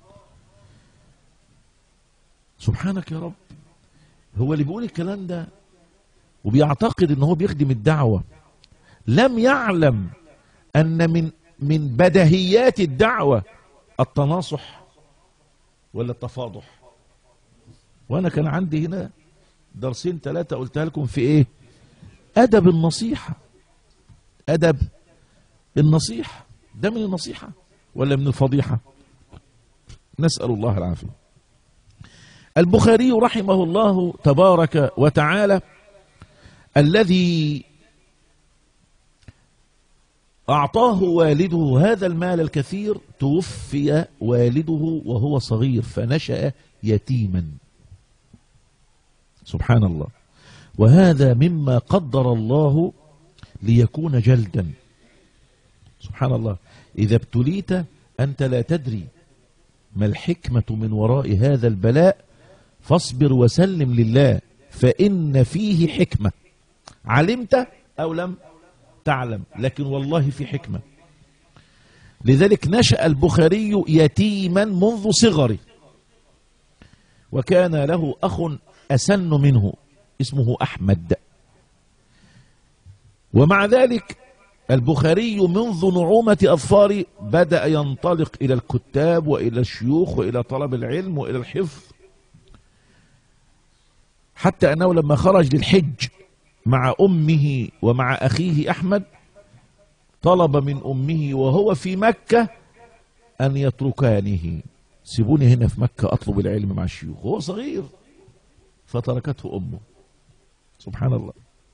سبحانك يا رب. هو اللي بيقول الكلام ده وبيعتقد ان هو بيخدم الدعوة لم يعلم أن من من بديهيات الدعوة التناصح ولا التفاضح. وأنا كان عندي هنا درسين ثلاثة قلتها لكم في إيه؟ أدب النصيحة. أدب النصيحة ده من النصيحة ولا من الفضيحة؟ نسأل الله العافية. البخاري رحمه الله تبارك وتعالى الذي أعطاه والده هذا المال الكثير، توفي والده وهو صغير فنشأ يتيما. سبحان الله. وهذا مما قدر الله ليكون جلدا. سبحان الله. إذا ابتليت أنت لا تدري ما الحكمة من وراء هذا البلاء، فاصبر وسلم لله فإن فيه حكمة، علمت أو لم تعلم، لكن والله في حكمة. لذلك نشأ البخاري يتيما منذ صغره، وكان له أخ أسن منه اسمه أحمد. ومع ذلك البخاري منذ نعومة أظفاره بدأ ينطلق إلى الكتاب وإلى الشيوخ وإلى طلب العلم وإلى الحفظ، حتى أنه لما خرج للحج مع أمه ومع أخيه أحمد طلب من أمه وهو في مكة أن يتركانه، سيبوني هنا في مكة أطلب العلم مع الشيوخ، وهو صغير، فتركته أمه. سبحان الله.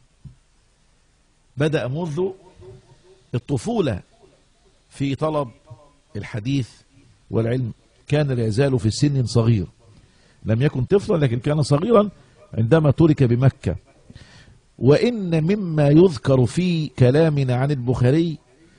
بدأ منذ الطفولة في طلب الحديث والعلم، كان لا يزال في سن صغير، لم يكن طفلا لكن كان صغيرا عندما ترك بمكة. وإن مما يذكر في كلامنا عن البخاري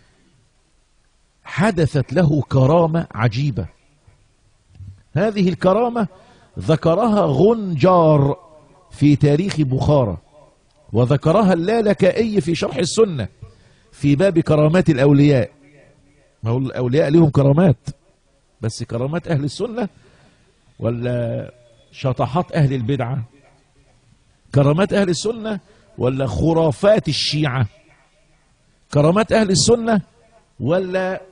حدثت له كرامة عجيبة. هذه الكرامة ذكرها غنجار في تاريخ بخارى، وذكرها اللالكائي في شرح السنة في باب كرامات الأولياء. ما هو الأولياء لهم كرامات، بس كرامات أهل السنة ولا شطحات أهل البدعة؟ كرامات أهل السنة ولا خرافات الشيعة؟ كرامات أهل السنة ولا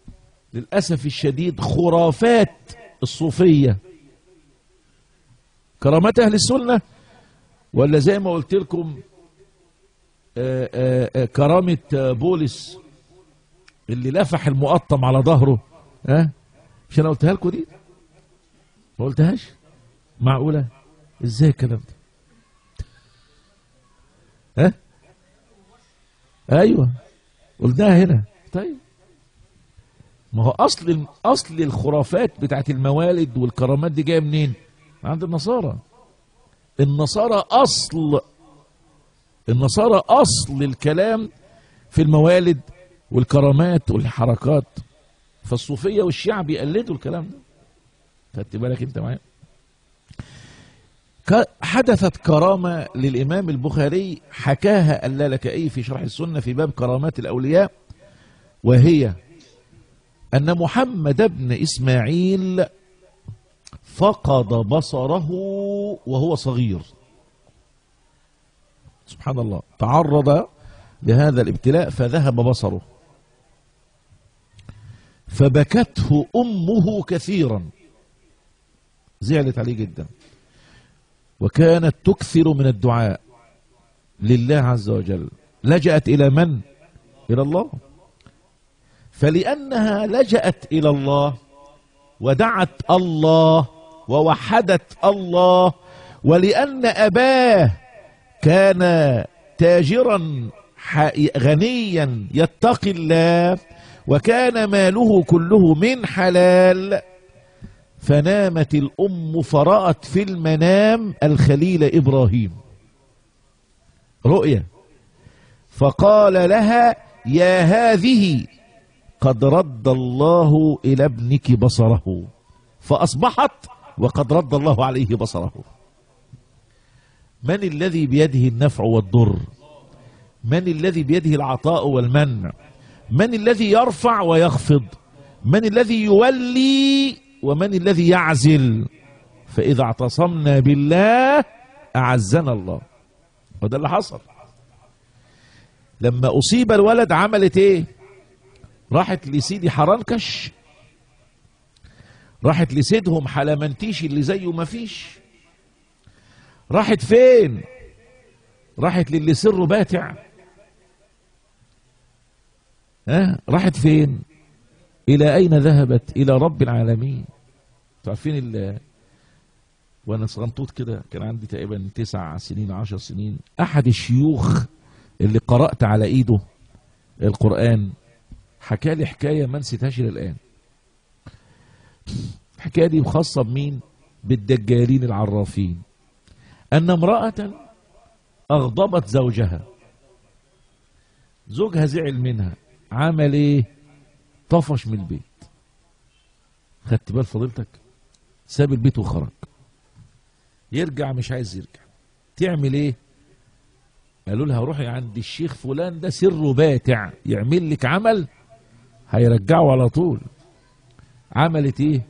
للأسف الشديد خرافات الصوفية؟ كرامات أهل السنة، ولا زي ما قلت لكم آآ آآ كرامة بولس اللي لفح المقطم على ظهره؟ ها، مش أنا قلتها لكم دي؟ ما قلتهاش؟ معقولة؟ إزاي الكلام ده؟ ها؟ أيوه قلناها هنا. طيب ما هو أصل أصل الخرافات بتاعت الموالد والكرامات دي جاية منين؟ عند النصارى. النصارى أصل النصارى أصل الكلام في الموالد والكرامات والحركات، فالصوفية والشيعة بيقلدوا الكلام ده. خدت بالك أنت معايا؟ حدثت كرامة للإمام البخاري حكاها اللالكائي في شرح السنة في باب كرامات الأولياء، وهي أن محمد بن إسماعيل فقد بصره وهو صغير. سبحان الله، تعرض لهذا الابتلاء فذهب بصره، فبكته أمه كثيرا، زعلت عليه جدا، وكانت تكثر من الدعاء لله عز وجل. لجأت إلى من؟ إلى الله. فلأنها لجأت إلى الله ودعت الله ووحدت الله، ولأن أباه كان تاجرا غنيا يتقي الله وكان ماله كله من حلال، فنامت الأم فرأت في المنام الخليل إبراهيم رؤيا، فقال لها: يا هذه قد رد الله إلى ابنك بصره، فأصبحت وقد رد الله عليه بصره. من الذي بيده النفع والضر؟ من الذي بيده العطاء والمنع؟ من الذي يرفع ويخفض؟ من الذي يولي ومن الذي يعزل؟ فإذا اعتصمنا بالله أعزنا الله. وده اللي حصل لما أصيب الولد. عملت ايه؟ راحت لسيدي حرنكش، راحت لسيدهم حلمنتيش اللي زيه ما فيش. راحت فين؟ راحت للي سره باتع. ها؟ راحت فين؟ إلى أين ذهبت؟ إلى رب العالمين. تعرفين ال وأنا صغنطوط كده، كان عندي تقريبا تسع سنين عشر سنين، أحد الشيوخ اللي قرأت على إيده القرآن حكى لي حكاية ما نسيتهاش للآن. الحكاية دي خاصة بمين؟ بالدجالين العرافين. أن امرأة أغضبت زوجها، زوجها زعل منها، عمل إيه؟ طفش من البيت. خدت بال فضيلتك؟ ساب البيت وخرج. يرجع مش عايز يرجع. تعمل إيه؟ قالوا لها روحي عند الشيخ فلان ده سره باتع، يعمل لك عمل هيرجعه على طول. عملت ايه؟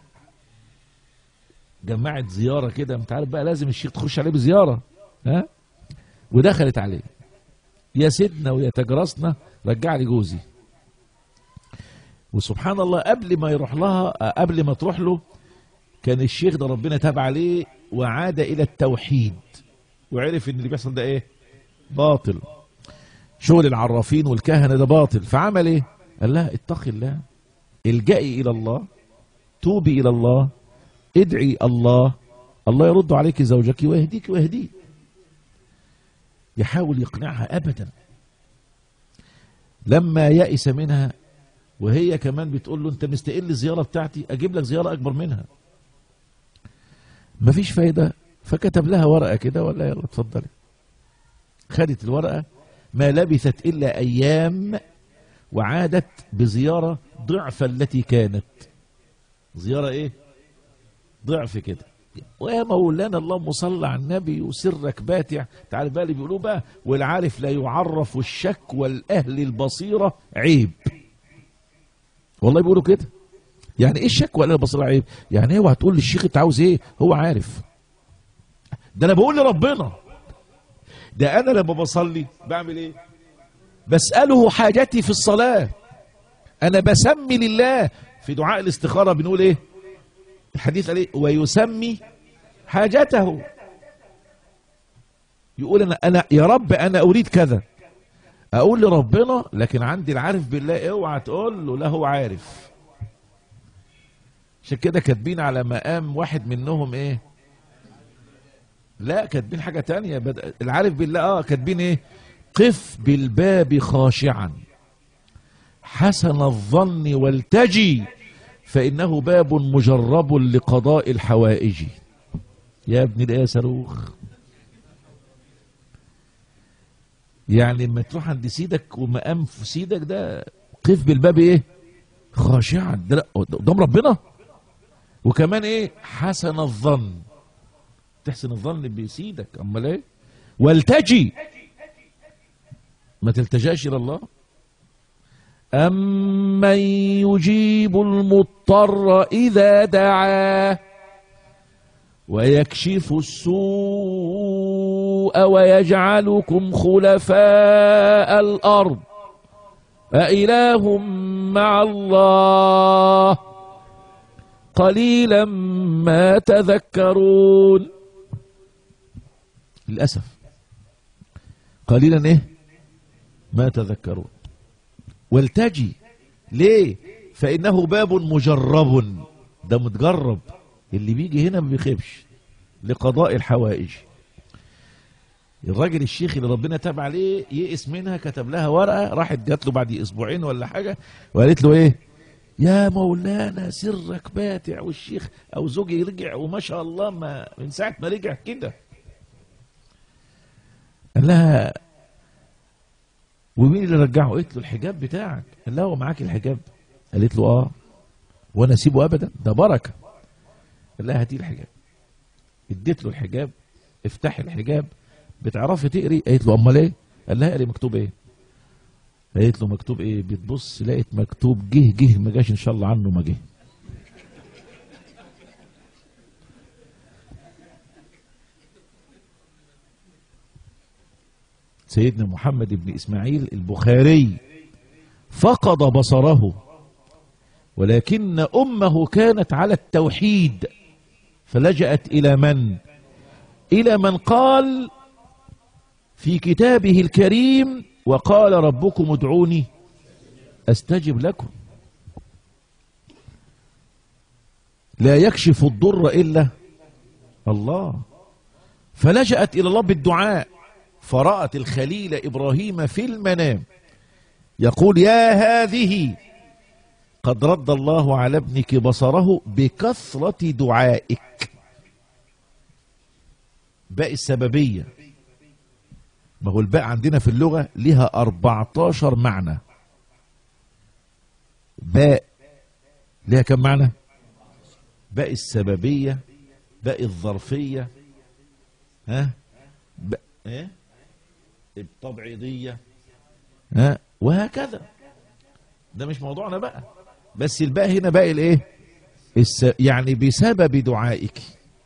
جمعت زيارة كده، انت عارف بقى لازم الشيخ تخش عليه بزيارة، ها؟ ودخلت عليه: يا سيدنا ويا تجرسنا رجع لي جوزي. وسبحان الله قبل ما يروح لها، قبل ما تروح له، كان الشيخ ده ربنا تاب عليه وعاد الى التوحيد، وعرف ان اللي بيحصل ده ايه؟ باطل. شغل العرافين والكهنة ده باطل. فعمل ايه؟ قال لها: اتقي الله، الجئي الى الله، توبي الى الله، ادعي الله، الله يرد عليك زوجك ويهديك ويهديه. يحاول يقنعها ابدا. لما يئس منها وهي كمان بتقول له: انت مستقل الزيارة بتاعتي، اجيب لك زيارة اكبر منها. مفيش فايدة. فكتب لها ورقة كده ولا يلا اتفضلي. خدت الورقة، ما لبثت إلا أيام وعادت بزيارة ضعف التي كانت. زيارة إيه؟ ضعف كده. ويا مولانا اللهم صل على النبي وسرك باتع. تعال بقى اللي بيقولوه بقى: والعارف لا يعرف الشك والأهل البصيرة عيب. والله بيقولوا كده. يعني إيه الشك والأهل البصيرة عيب؟ يعني اوعى تقول للشيخ أنت عاوز إيه؟ هو عارف. ده أنا بقول لربنا. ده أنا لما بصلي بعمل إيه؟ بسأله حاجتي في الصلاة. أنا بسمي لله في دعاء الاستخارة. بنقول إيه؟ الحديث قال إيه؟ ويسمي حاجته، يقول أنا, أنا يا رب أنا أريد كذا، أقول لربنا. لكن عندي العارف بالله اوعى تقول له لا هو عارف. عشان كده كاتبين على مقام واحد منهم ايه؟ لا كاتبين حاجة تانية. بد... العارف بالله اه كاتبين ايه؟ قف بالباب خاشعا حسن الظن والتجي فإنه باب مجرب لقضاء الحوائج. يا ابن الايه صاروخ. يعني لما تروح عند سيدك ومقام في سيدك ده قف بالباب ايه؟ خاشعا، ده قدام ربنا. وكمان ايه؟ حسن الظن، تحسن الظن بسيدك. امال ايه؟ والتجي، ما تلتجاش الى الله. امن يجيب المضطر اذا دعاه ويكشف السوء ويجعلكم خلفاء الارض أإله مع الله قليلا ما تذكرون. للأسف قليلا ايه ما تذكرون. والتجي ليه؟ فإنه باب مجرب، ده متجرب، اللي بيجي هنا ما بيخيبش لقضاء الحوائج. الراجل الشيخ اللي ربنا تاب عليه يئس منها، كتب لها ورقة، راحت جات له بعد اسبوعين ولا حاجة وقالت له ايه؟ يا مولانا سرك باتع، والشيخ او زوجي رجع وما شاء الله ما من ساعة ما رجع كده. قال لها ومين اللي رجعه؟ قلت له الحجاب بتاعك. قال لها هو معاك الحجاب؟ قالت له اه. وانا اسيبه ابدا؟ ده بركة. قال لها هاتي الحجاب. اديت له الحجاب. افتحي الحجاب. بتعرفي تقري؟ قالت له امال ايه؟ قال لها اقري مكتوب ايه؟ قالت له مكتوب ايه؟ بتبص لقيت مكتوب جه جه ما جاش ان شاء الله عنه ما جه. سيدنا محمد بن اسماعيل البخاري فقد بصره، ولكن امه كانت على التوحيد فلجأت الى من؟ الى من قال في كتابه الكريم وقال ربكم ادعوني استجب لكم. لا يكشف الضر الا الله. فلجأت الى الله بالدعاء، فرأت الخليل ابراهيم في المنام يقول يا هذه قد رد الله على ابنك بصره بكثرة دعائك. باء السببية. ما هو الباء عندنا في اللغة لها أربعتاشر معنى. باء لها كم معنى؟ باء السببية، باء الظرفية، ها باء ايه التبعيضية، ها وهكذا. ده مش موضوعنا بقى، بس الباء هنا باء الايه؟ الس... يعني بسبب دعائك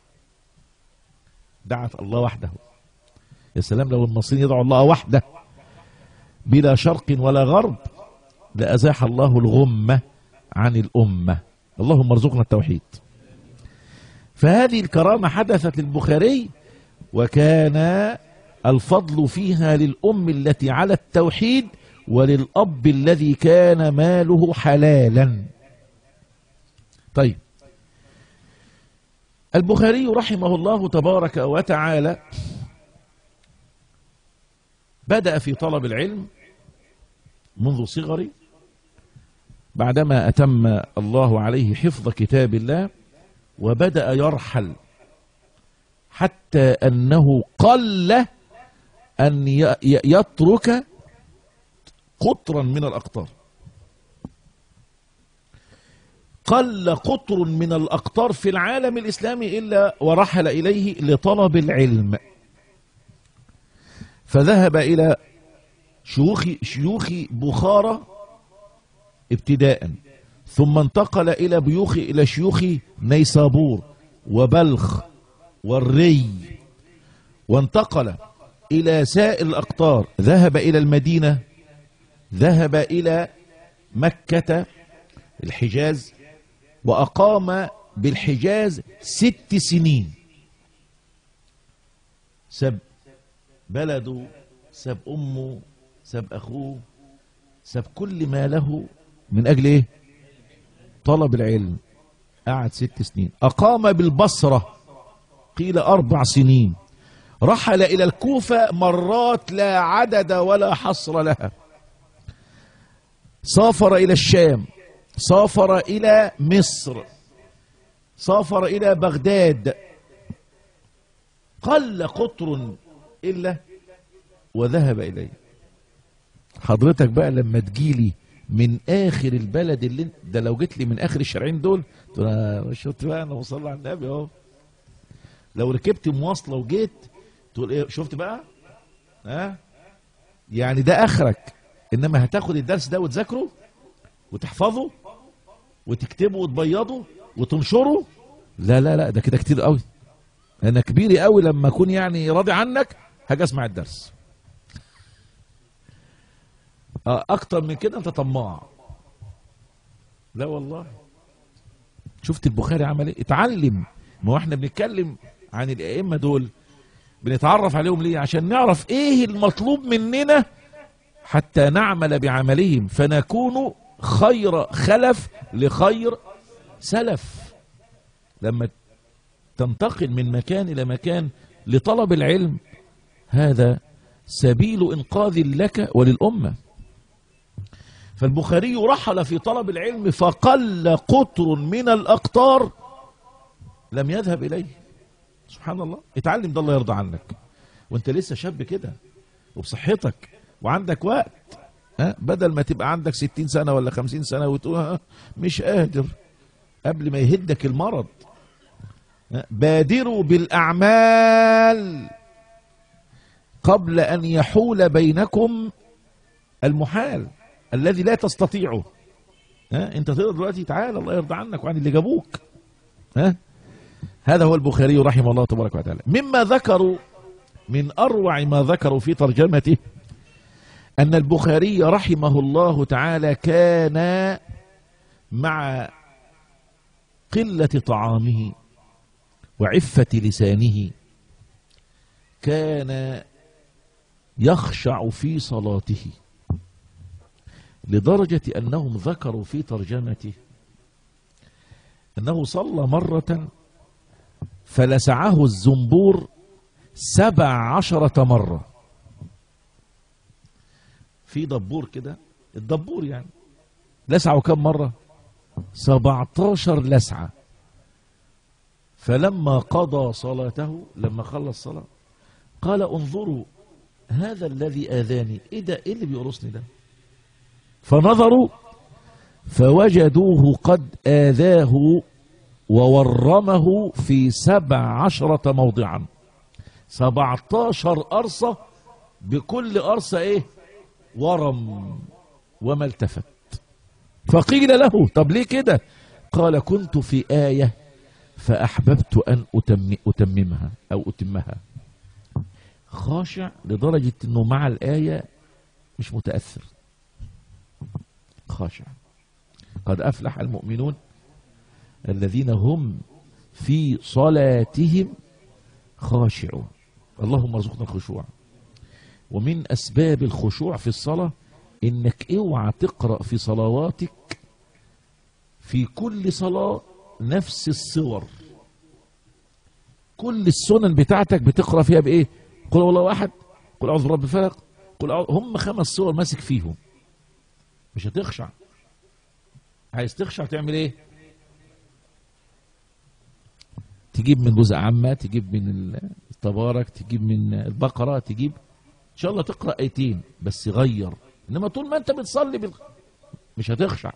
دعت الله وحده. يا سلام لو المصريين يدعوا الله وحده بلا شرق ولا غرب لأزاح الله الغمة عن الأمة. اللهم ارزقنا التوحيد. فهذه الكرامة حدثت للبخاري، وكان الفضل فيها للأم التي على التوحيد وللأب الذي كان ماله حلالا. طيب، البخاري رحمه الله تبارك وتعالى بدأ في طلب العلم منذ صغره، بعدما أتم الله عليه حفظ كتاب الله وبدأ يرحل، حتى أنه قل أن يترك قطرا من الأقطار. قل قطر من الأقطار في العالم الإسلامي إلا ورحل إليه لطلب العلم. فذهب إلى شيوخ شيوخ بخارى ابتداء، ثم انتقل إلى بيوخ إلى شيوخ نيسابور وبلخ والري، وانتقل إلى سائر الأقطار. ذهب إلى المدينة، ذهب إلى مكة الحجاز، وأقام بالحجاز ست سنين. ساب بلده، ساب أمه، ساب أخوه، ساب كل ما له من أجل إيه؟ طلب العلم. قعد ست سنين. أقام بالبصرة قيل أربع سنين. رحل إلى الكوفة مرات لا عدد ولا حصر لها. سافر إلى الشام، سافر إلى مصر، سافر إلى بغداد. قل قطر إلا وذهب إليه. حضرتك بقى لما تجيلي من آخر البلد اللي ده، لو جيت لي من آخر الشارعين دول تقول شفت بقى أنا وصلنا على النبي أهو. لو ركبت مواصلة وجيت تقول إيه شفت بقى؟ ها؟ يعني ده آخرك، إنما هتاخد الدرس ده وتذاكره وتحفظه وتكتبه وتبيضه وتنشره؟ لا لا لا، ده كده كتير قوي. أنا كبيري قوي لما أكون يعني راضي عنك هاجي أسمع الدرس. أكتر من كده أنت طماع. لا والله. شفت البخاري عمل إيه؟ اتعلم. ما هو إحنا بنتكلم عن الأئمة دول، بنتعرف عليهم ليه؟ عشان نعرف إيه المطلوب مننا حتى نعمل بعملهم، فنكون خير خلف لخير سلف. لما تنتقل من مكان إلى مكان لطلب العلم، هذا سبيل إنقاذ لك وللأمة. فالبخاري رحل في طلب العلم فقل قطر من الأقطار لم يذهب إليه. سبحان الله. اتعلم ده الله يرضى عنك وانت لسه شاب كده وبصحتك وعندك وقت. ها، بدل ما تبقى عندك ستين سنة ولا خمسين سنة وتقول مش قادر قبل ما يهدك المرض. بادروا بالأعمال قبل أن يحول بينكم المحال الذي لا تستطيعه. ها، انت تقدر دلوقتي، تعالى الله يرضى عنك وعن اللي جابوك. ها، هذا هو البخاري رحمه الله تبارك وتعالى. مما ذكروا من أروع ما ذكروا في ترجمته أن البخاري رحمه الله تعالى كان مع قلة طعامه وعفة لسانه كان يخشع في صلاته، لدرجة أنهم ذكروا في ترجمته أنه صلى مرة فلسعه الزنبور سبع عشرة مرة. في دبور كده، الدبور يعني لسعه كم مرة؟ سبعتاشر لسعة. فلما قضى صلاته، لما خلص صلاة قال انظروا هذا الذي آذاني، ايه ده، ايه اللي بيقرصني ده؟ فنظروا فوجدوه قد آذاه وورمه في سبع عشرة موضعا. سبعتاشر قرصة، بكل قرصة ايه؟ ورم. وما التفت. فقيل له طب ليه كده؟ قال كنت في آية فأحببت أن أتم أتممها أو أتمها. خاشع لدرجة أنه مع الآية مش متأثر، خاشع. قد أفلح المؤمنون الذين هم في صلاتهم خاشعون. اللهم ارزقنا الخشوع. ومن أسباب الخشوع في الصلاة إنك اوعى تقرأ في صلواتك في كل صلاة نفس الصور. كل السنن بتاعتك بتقرأ فيها بإيه؟ قل هو الله أحد، قل أعوذ برب الفلق، قل أعوذ. هم خمس صور ماسك فيهم. مش هتخشع. عايز تخشع تعمل إيه؟ تجيب من جزء عامة، تجيب من التبارك، تجيب من البقرة، تجيب إن شاء الله تقرأ آيتين بس غير. إنما طول ما أنت بتصلي بال... مش هتخشع.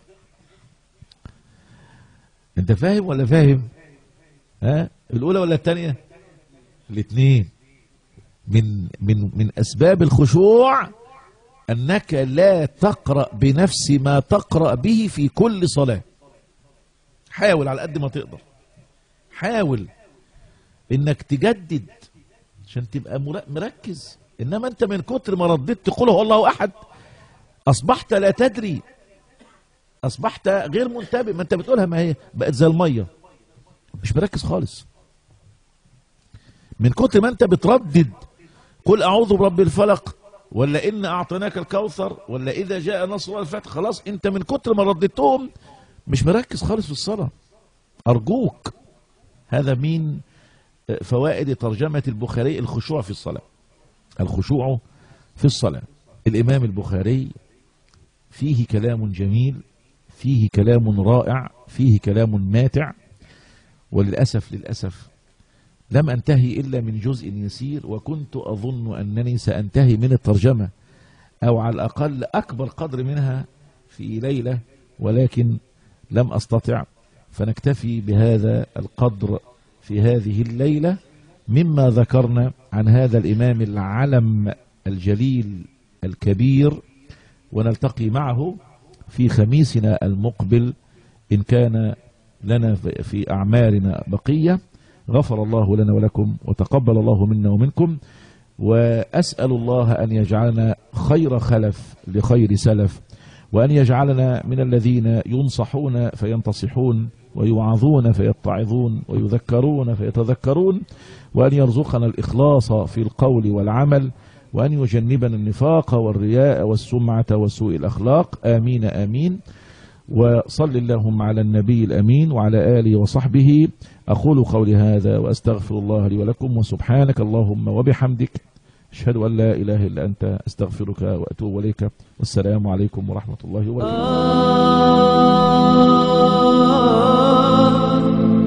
أنت فاهم ولا فاهم؟ ها؟ الأولى ولا الثانية؟ الاثنين. من من من أسباب الخشوع أنك لا تقرأ بنفس ما تقرأ به في كل صلاة. حاول على قد ما تقدر، حاول إنك تجدد عشان تبقى مركز. إنما أنت من كتر ما رددت تقول هو الله أحد أصبحت لا تدري، أصبحت غير منتبه. ما أنت بتقولها، ما هي بقت زي المية، مش مركز خالص. من كتر ما أنت بتردد قل أعوذ برب الفلق، ولا إن أعطيناك الكوثر، ولا إذا جاء نصر الفتح. خلاص أنت من كتر ما رديتهم مش مركز خالص في الصلاة. أرجوك، هذا من فوائد ترجمة البخاري الخشوع في الصلاة. الخشوع في الصلاة. الإمام البخاري فيه كلام جميل، فيه كلام رائع، فيه كلام ماتع، وللأسف للأسف لم أنتهي إلا من جزء يسير، وكنت أظن أنني سأنتهي من الترجمة أو على الأقل أكبر قدر منها في ليلة، ولكن لم أستطع، فنكتفي بهذا القدر في هذه الليلة مما ذكرنا عن هذا الإمام العلم الجليل الكبير، ونلتقي معه في خميسنا المقبل إن كان لنا في أعمارنا بقية. غفر الله لنا ولكم وتقبل الله منا ومنكم، وأسأل الله أن يجعلنا خير خلف لخير سلف، وأن يجعلنا من الذين ينصحون فينتصحون، ويوعظون فيتعظون، ويذكرون فيتذكرون، وأن يرزقنا الإخلاص في القول والعمل، وأن يجنبنا النفاق والرياء والسمعة وسوء الأخلاق. آمين آمين. وصل اللهم على النبي الأمين وعلى آله وصحبه. أقول قولي هذا وأستغفر الله لي ولكم، وسبحانك اللهم وبحمدك، أشهد أن لا إله إلا أنت، أستغفرك وأتوب إليك. والسلام عليكم ورحمة الله وبركاته.